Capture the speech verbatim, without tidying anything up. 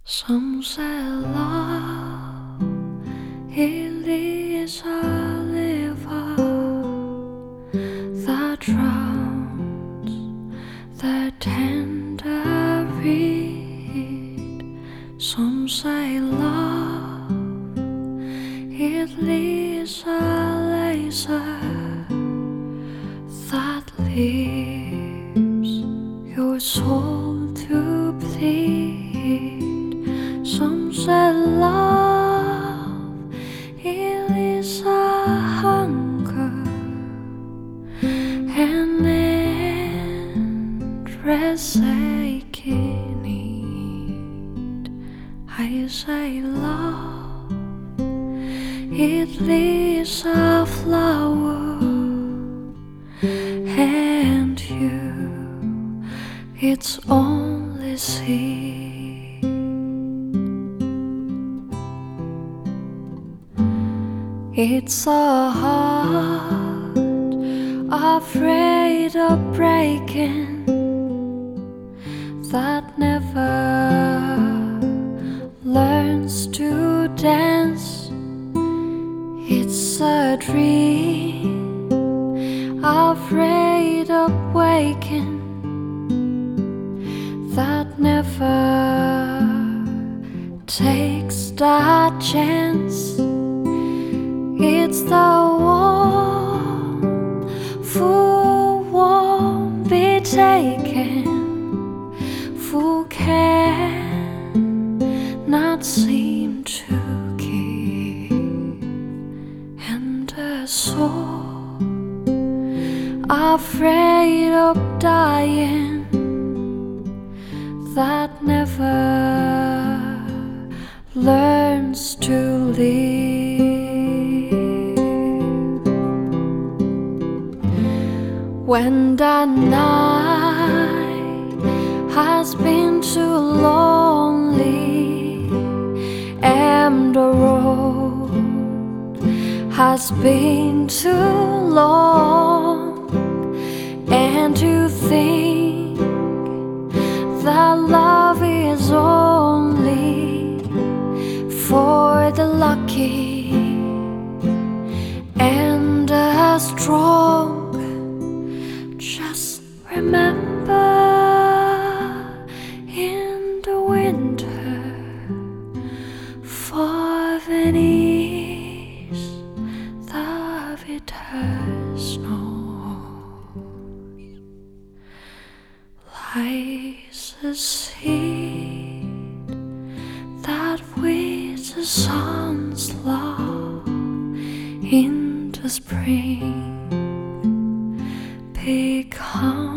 Some say love, it is a river that drowns the tender reed. Some say love, it is a laser that leaves your soul to bleed. Some say love, it is a hunger, an endless aching need. I say love, it is a flower, and you, its only seed. It's a heart afraid of breaking, that never learns to dance. It's a dream afraid of waking, that never takes that chance. It's the one who won't be taken, who cannot seem to give, and the soul afraid of dying, that never learns to live. When the night has been too lonely and the road has been too long, and you think that love is only for the lucky and the strong, just remember, in the winter, for Venice, the bitter snows, lies a seed that with the sun's love in the spring become